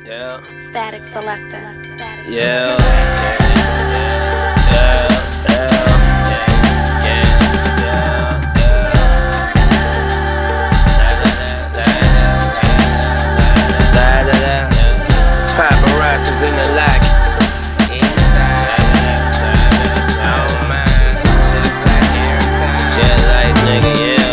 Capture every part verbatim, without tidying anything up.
Yeah. Static Selector. Yeah. Yeah. Yeah. Paparazzi's in the lock. Oh man, just like every time. Just like nigga, yeah.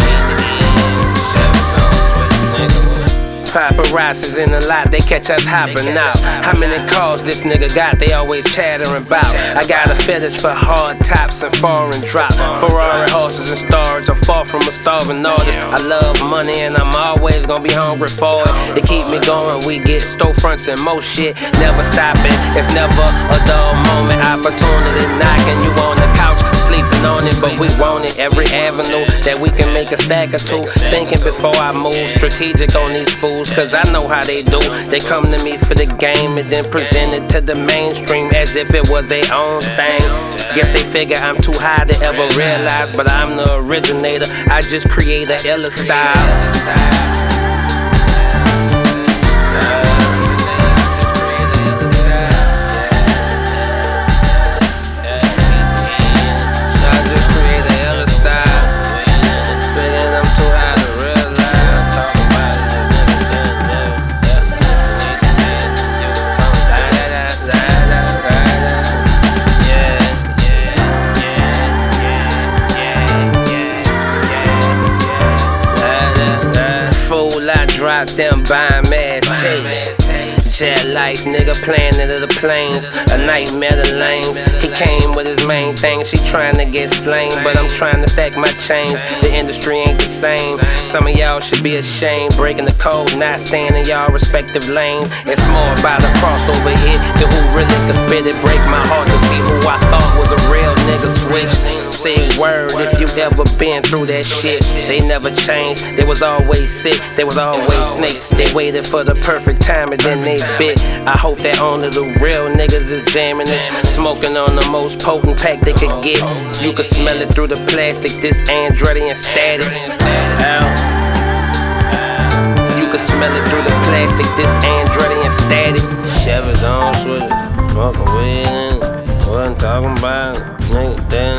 Paparazzi's in the lot, they catch us hopping out. How many calls this nigga got, they always chattering about. I got a fetish for hard tops and foreign drop. Ferrari horses and stars, I'm far from a starving artist. I love money and I'm always gonna be hungry for it. It keep me going, we get storefronts and most shit. Never stopping, it's never a dull moment. Opportunity knocking, you on the couch, sleeping on it. But we want it, every avenue that we can make a stack or two. Thinking before I move, strategic on these fools. Cause I know how they do. They come to me for the game and then present it to the mainstream as if it was their own thing. Guess they figure I'm too high to ever realize, but I'm the originator. I just create a iller style. I dropped them buying mad tapes. Jet life, nigga, planet of the planes. A nightmare to lanes. He came with his main thing. She trying to get slain, but I'm trying to stack my change. The industry ain't the same. Some of y'all should be ashamed. Breaking the code, not staying in y'all respective lanes. It's more about a crossover hit than who really could spit it. Break my heart to see who I thought was a real nigga switch. Say word if you ever been through that shit. They never changed. They was always sick. They was always snakes. They waited for the perfect time and then they bit. I hope that only the real niggas is jamming this. Smoking on the most potent pack they could get. You could smell it through the plastic. This Andretti and static. You could smell it through the plastic. This Andretti and static. Chevy's on switch. Smoking weed and wasn't talking about nigga.